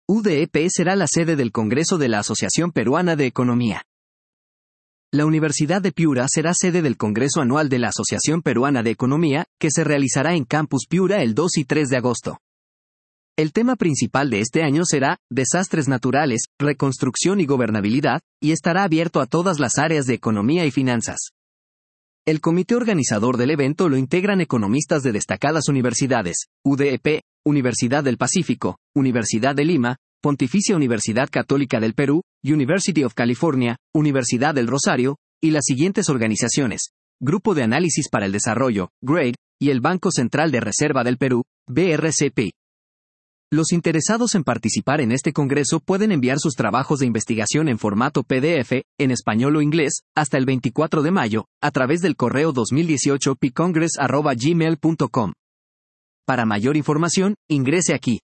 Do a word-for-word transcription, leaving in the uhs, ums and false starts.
U D E P será la sede del Congreso de la Asociación Peruana de Economía. La Universidad de Piura será sede del Congreso Anual de la Asociación Peruana de Economía, que se realizará en Campus Piura el dos y tres de agosto. El tema principal de este año será Desastres naturales, reconstrucción y gobernabilidad, y estará abierto a todas las áreas de economía y finanzas. El comité organizador del evento lo integran economistas de destacadas universidades, U D E P, Universidad del Pacífico, Universidad de Lima, Pontificia Universidad Católica del Perú, University of California, Universidad del Rosario, y las siguientes organizaciones: Grupo de Análisis para el Desarrollo, GRADE, y el Banco Central de Reserva del Perú, B R C P. Los interesados en participar en este congreso pueden enviar sus trabajos de investigación en formato P D F, en español o inglés, hasta el veinticuatro de mayo, a través del correo dos mil dieciocho p congress arroba gmail punto com. Para mayor información, ingrese aquí.